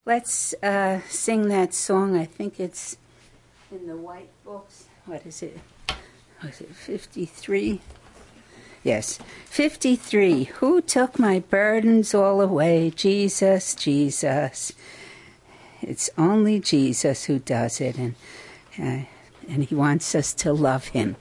Let's sing that song. I think it's in the white books. What is it? Was it 53? Yes, 53. Who took my burdens all away? Jesus, Jesus. It's only Jesus who does it, and he wants us to love him.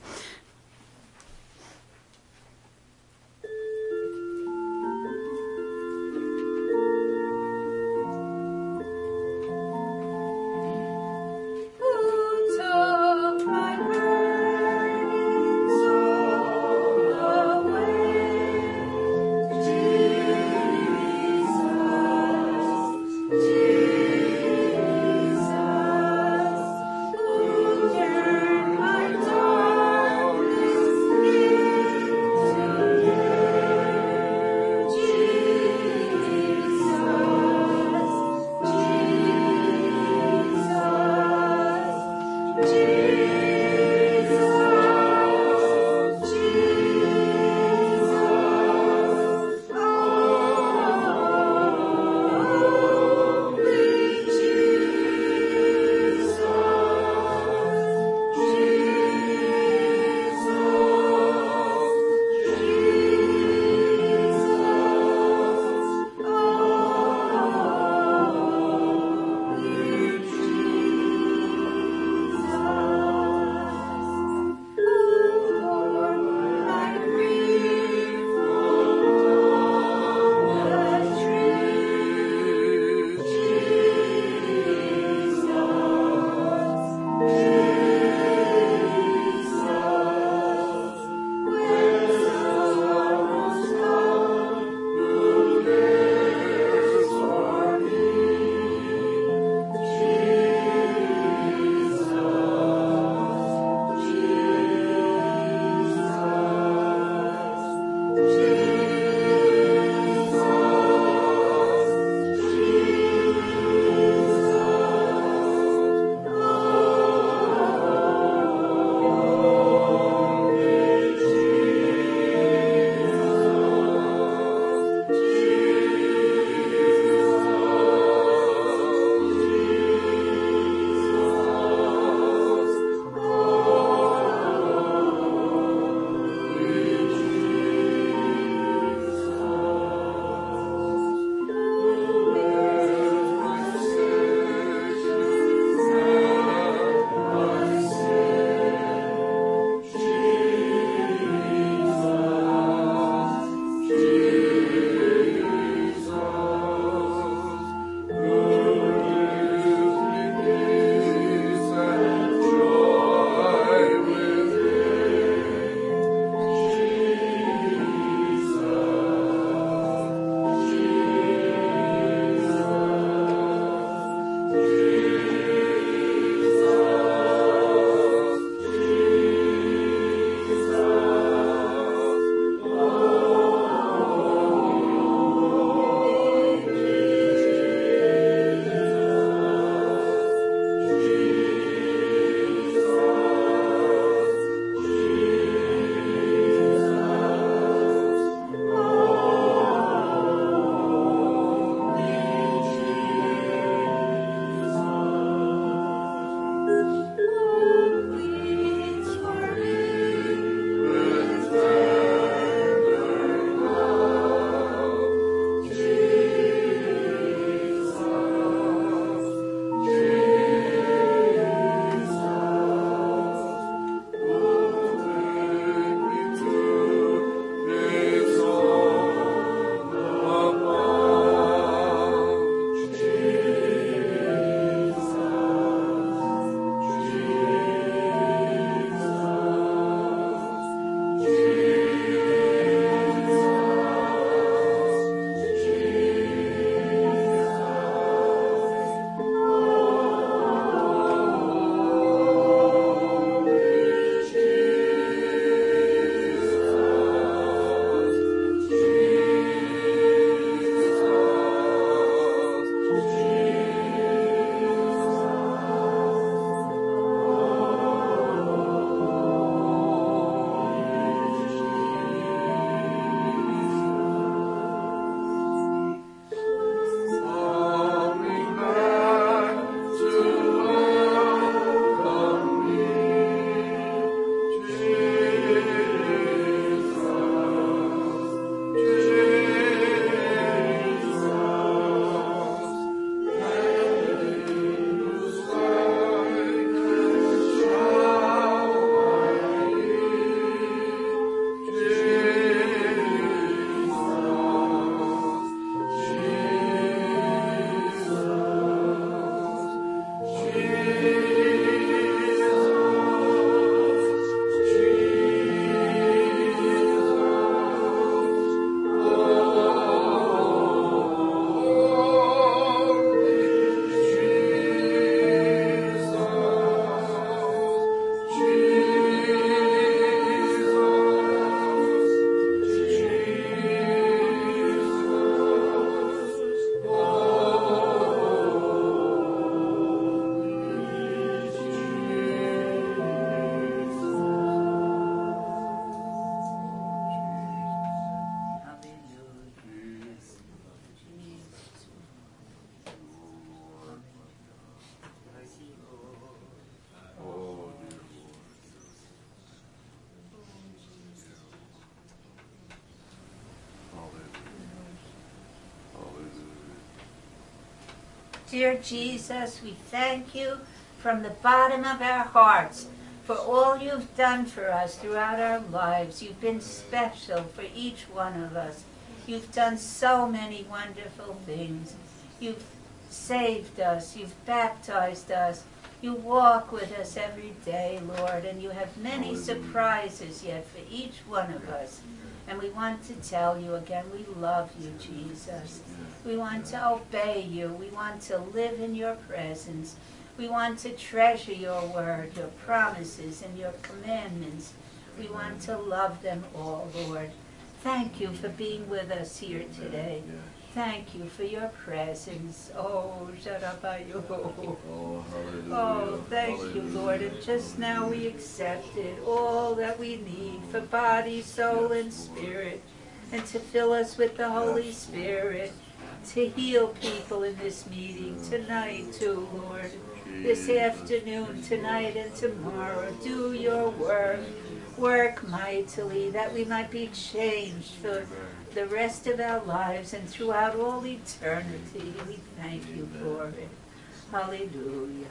Dear Jesus, we thank you from the bottom of our hearts for all you've done for us throughout our lives. You've been special for each one of us. You've done so many wonderful things. You've saved us. You've baptized us. You walk with us every day, Lord, and you have many surprises yet for each one of us. And we want to tell you again, we love you, Jesus. We want to obey you. We want to live in your presence. We want to treasure your word, your promises, and your commandments. We want to love them all, Lord. Thank you for being with us here today. Thank you for your presence. Oh, Sharabayo. Oh, thank you, Lord. And just now we accepted all that we need for body, soul, and spirit, and to fill us with the Holy Spirit, to heal people in this meeting tonight too, Lord. This afternoon, tonight, and tomorrow. Do your work. Work mightily that we might be changed for the rest of our lives and throughout all eternity. We thank you for it. Hallelujah.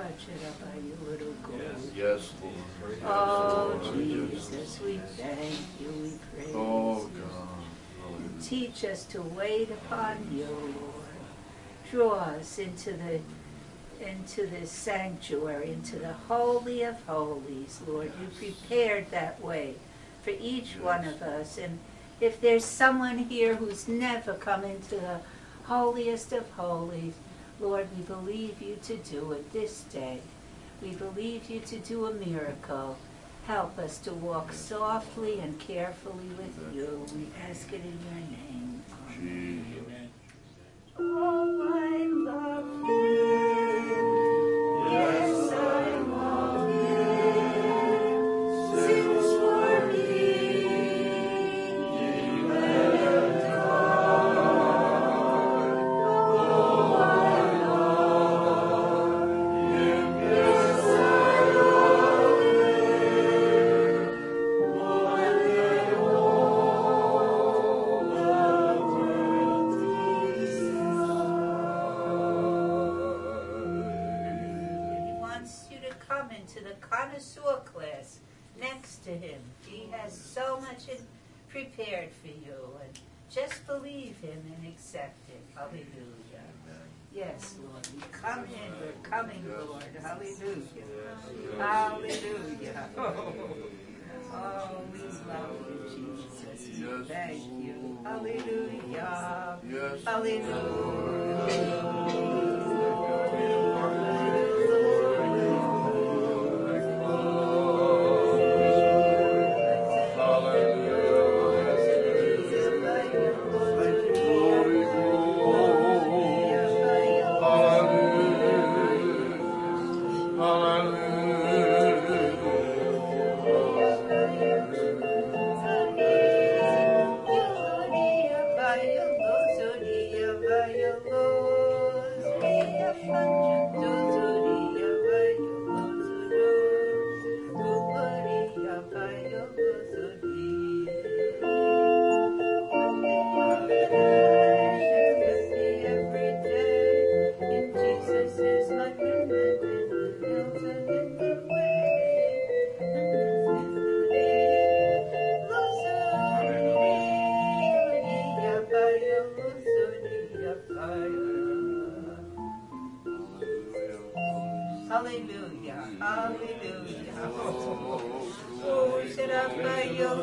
Yes, Lord. Oh, Jesus, we thank you. We praise Oh, you. God. Teach us to wait upon you, Lord. Draw us into this sanctuary, into the Holy of Holies, Lord. You prepared that way for each one of us. And if there's someone here who's never come into the holiest of holies, Lord, we believe you to do it this day. We believe you to do a miracle. Help us to walk softly and carefully with you. We ask it in your name. Amen. Oh, I love you. Yes, I love you. Sings for me. Connoisseur class next to him. He has so much prepared for you, and just believe him and accept it. Hallelujah. Yes, Lord. We come in. We're coming, Lord. Hallelujah. Hallelujah. Oh, we love you, Jesus. We thank you. Hallelujah. Hallelujah. Hallelujah. Hallelujah. Oh, set up by your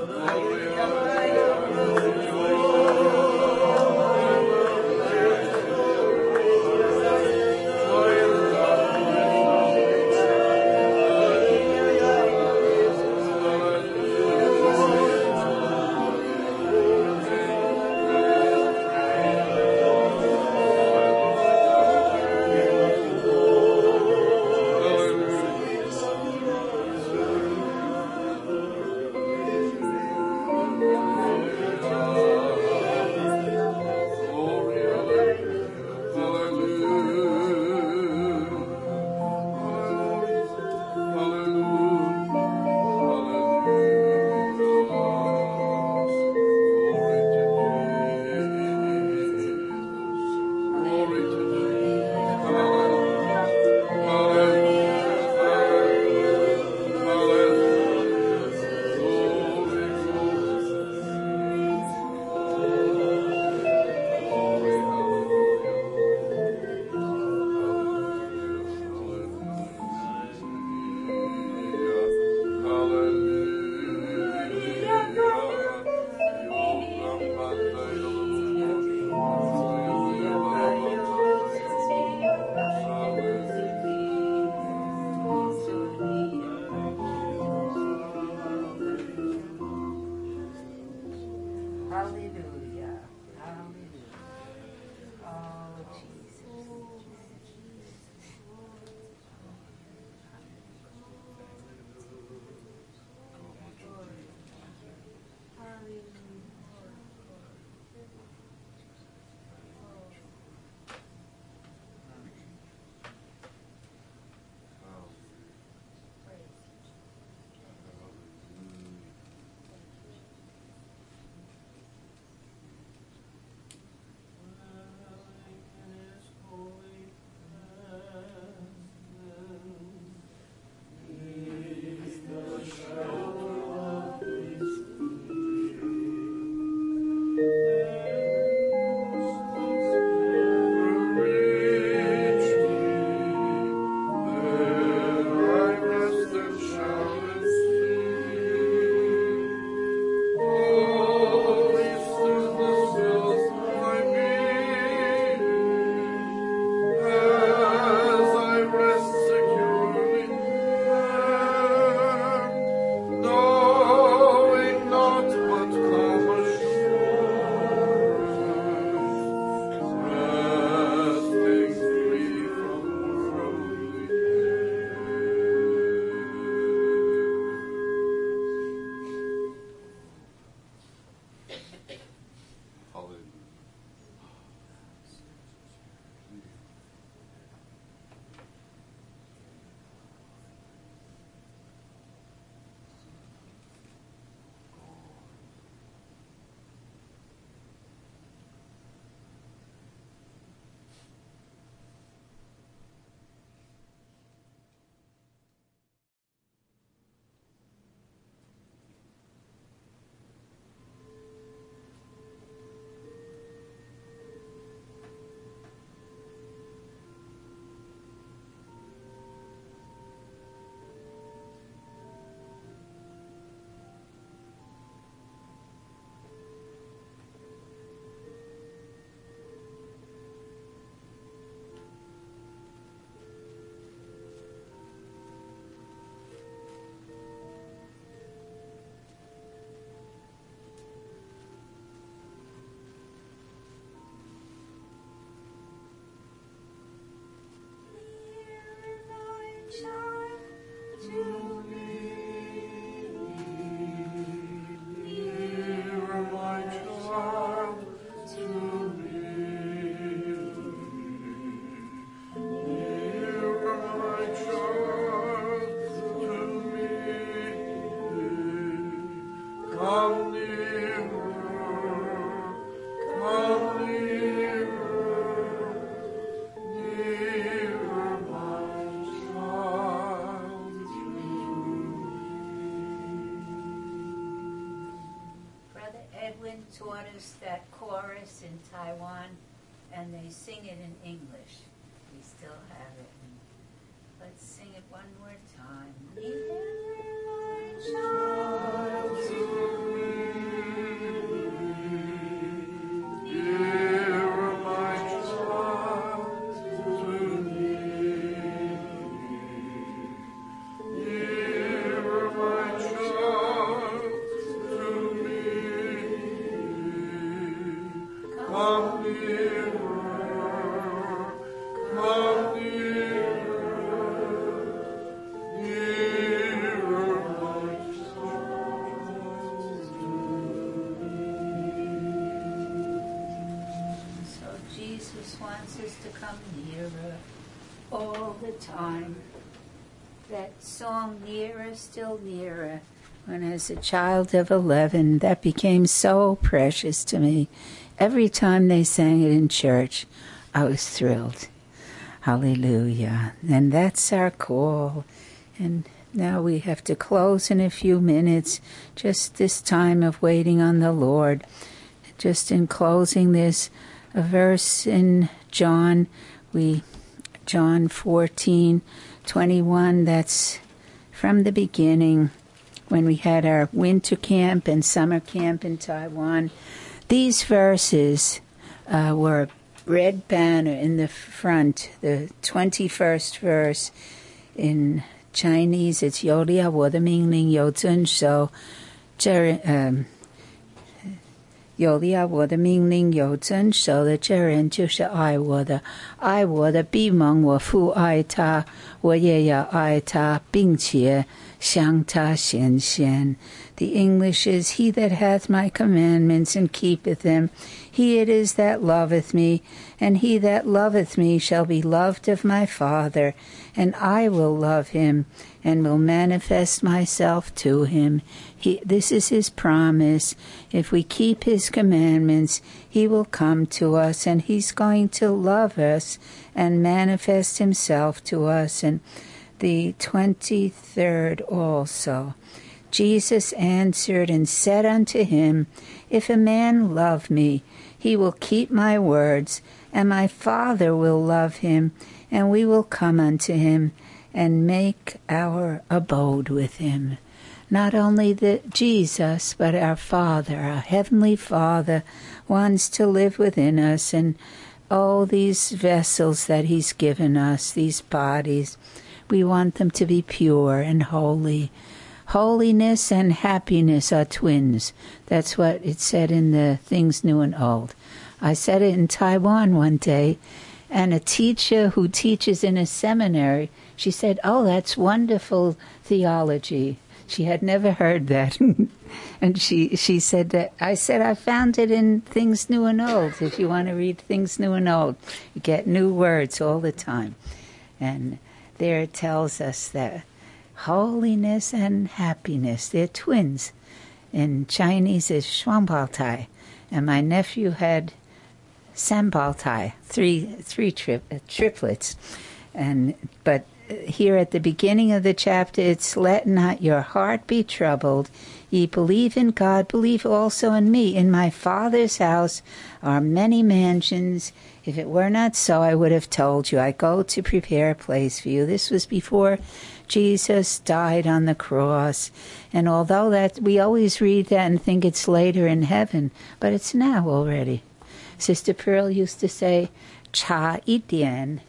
we sing it in English. We still have it. And let's sing it one more time. All the time. That song, Nearer, Still Nearer, when as a child of 11, that became so precious to me. Every time they sang it in church, I was thrilled. Hallelujah. And that's our call. And now we have to close in a few minutes, just this time of waiting on the Lord. Just in closing, there's a verse in John 14:21, that's from the beginning when we had our winter camp and summer camp in Taiwan. These verses were a red banner in the front, the 21st verse. In Chinese, it's 有了我的命令有遵守，有了我的命令有遵守的这人就是爱我的，爱我的必蒙我父爱他，我也要爱他，并且向他显现。The English is, He that hath my commandments and keepeth them, he it is that loveth me, and he that loveth me shall be loved of my Father, and I will love him, and will manifest myself to him. This is his promise. If we keep his commandments, he will come to us, and he's going to love us and manifest himself to us. And the 23rd also. Jesus answered and said unto him, If a man love me, he will keep my words, and my Father will love him, and we will come unto him and make our abode with him. Not only Jesus, but our Father, our Heavenly Father, wants to live within us, and these vessels that he's given us, these bodies, we want them to be pure and holy. Holiness and happiness are twins. That's what it said in the Things New and Old. I said it in Taiwan one day, and a teacher who teaches in a seminary, she said, that's wonderful theology. She had never heard that. And she said that, I said, I found it in Things New and Old. If you want to read Things New and Old, you get new words all the time. And there it tells us that holiness and happiness, they're twins. In Chinese, it's 双胞胎. And my nephew had 三胞胎, three triplets. But here at the beginning of the chapter, it's, let not your heart be troubled. Ye believe in God, believe also in me. In my Father's house are many mansions. If it were not so, I would have told you. I go to prepare a place for you. This was before Jesus died on the cross. And although that we always read that and think it's later in heaven, but it's now already. Sister Pearl used to say, 差一点,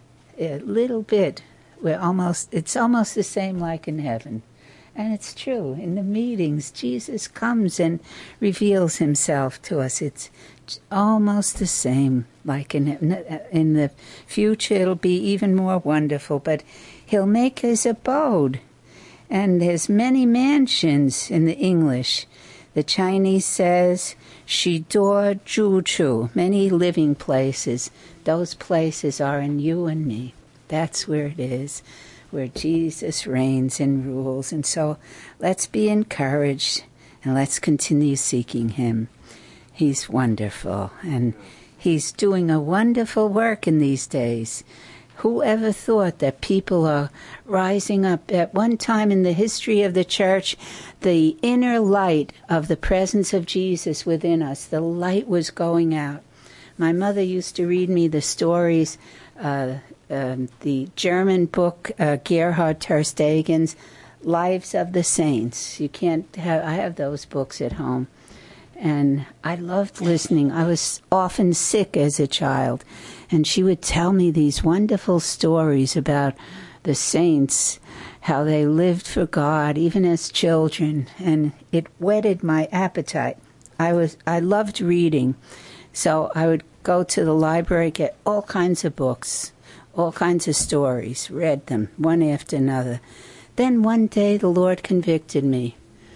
a little bit. It's almost the same like in heaven. And it's true. In the meetings, Jesus comes and reveals himself to us. It's almost the same like in the future. It'll be even more wonderful. But he'll make his abode. And there's many mansions in the English. The Chinese says, 许多住处, many living places. Those places are in you and me. That's where it is, where Jesus reigns and rules. And so let's be encouraged and let's continue seeking him. He's wonderful, and he's doing a wonderful work in these days. Whoever thought that people are rising up? At one time in the history of the church, the inner light of the presence of Jesus within us, the light was going out. My mother used to read me the stories, the German book, Gerhard Terstegen's Lives of the Saints. I have those books at home. And I loved listening. I was often sick as a child, and she would tell me these wonderful stories about the saints, how they lived for God, even as children, and it whetted my appetite. I loved reading, so I would go to the library, get all kinds of books, all kinds of stories, read them one after another. Then one day the Lord convicted me.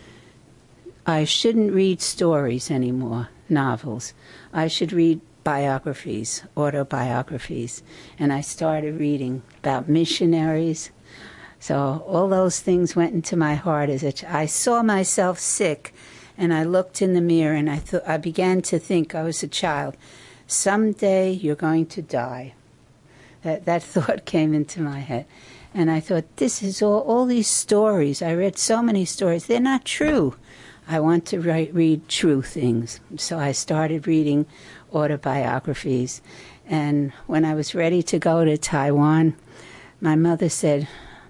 I shouldn't read stories anymore, novels. I should read biographies, autobiographies. And I started reading about missionaries. So all those things went into my heart I saw myself sick, and I looked in the mirror, and I began to think, I was a child, someday you're going to die. That thought came into my head. And I thought, this is all these stories. I read so many stories. They're not true. I want to read true things. So I started reading autobiographies. And when I was ready to go to Taiwan, my mother said,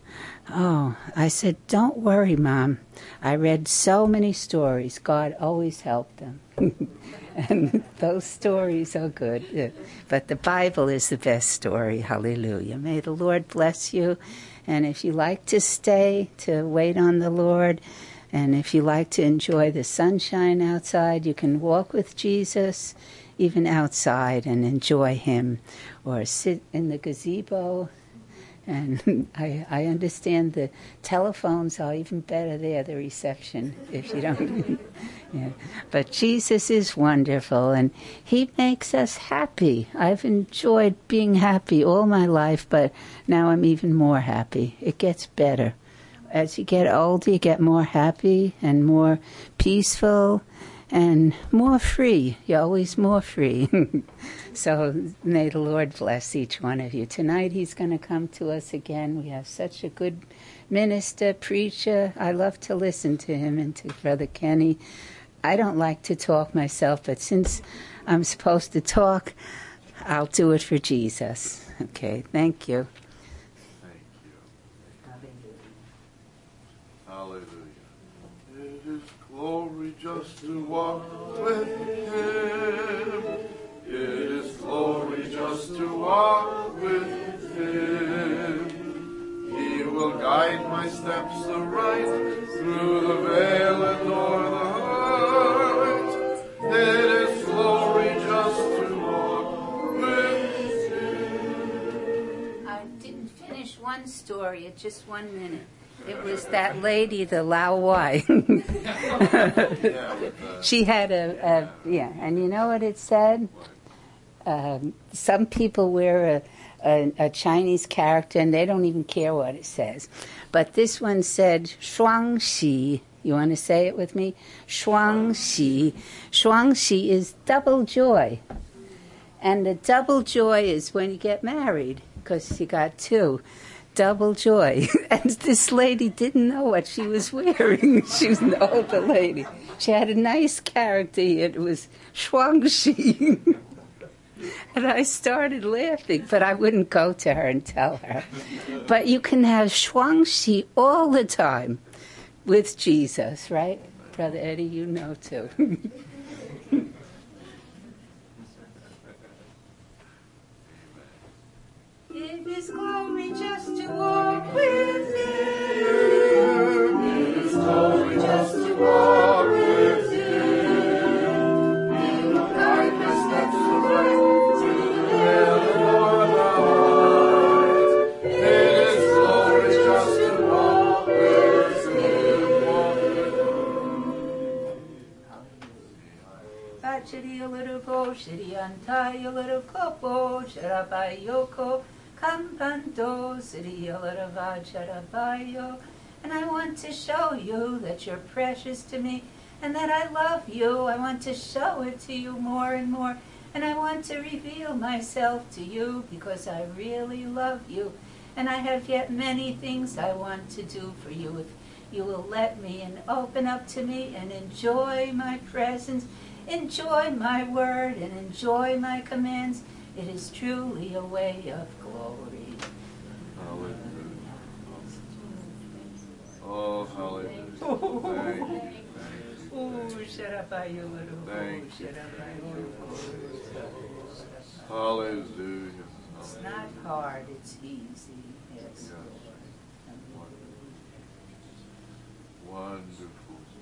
I said, don't worry, Mom. I read so many stories. God always helped them. And those stories are good. Yeah. But the Bible is the best story. Hallelujah. May the Lord bless you. And if you like to stay, to wait on the Lord, and if you like to enjoy the sunshine outside, you can walk with Jesus even outside and enjoy him, or sit in the gazebo. And I understand the telephones are even better there, the reception, if you don't. Yeah. But Jesus is wonderful, and he makes us happy. I've enjoyed being happy all my life, but now I'm even more happy. It gets better. As you get older, you get more happy and more peaceful and more free. You're always more free. So may the Lord bless each one of you. Tonight he's going to come to us again. We have such a good minister, preacher. I love to listen to him and to Brother Kenny. I don't like to talk myself, but since I'm supposed to talk, I'll do it for Jesus. Okay, thank you. Hallelujah. It is glory just to walk with him. It is glory just to walk with him. He will guide my steps aright through the veil and o'er the height. It is glory just to walk with him. I didn't finish one story at just 1 minute. It was that lady, the Lao Wai. She had and you know what it said? Some people wear a Chinese character and they don't even care what it says. But this one said, Shuang Xi. You want to say it with me? Shuang Xi. Shuang Xi is double joy. And the double joy is when you get married, because you got two. Double joy. And this lady didn't know what she was wearing. She was an older lady. She had a nice character. It was Shuangxi. And I started laughing, but I wouldn't go to her and tell her. But you can have Shuangxi all the time with Jesus, right? Brother Eddie, you know too. It is glory just to walk with him. It is glory just to walk with him. He will guide my steps aright through the veil and o'er the height. It is glory just to walk with him. Bachiri a little go, shiri antai a little kopo, sharabayoko. Kampanto, and I want to show you that you're precious to me and that I love you. I want to show it to you more and more, and I want to reveal myself to you because I really love you, and I have yet many things I want to do for you if you will let me and open up to me and enjoy my presence Enjoy my word and enjoy my commands. It is truly a way of glory. Hallelujah. Oh, hallelujah. Thank you. Thank you. Hallelujah. It's not hard, it's easy. Yes. Wonderful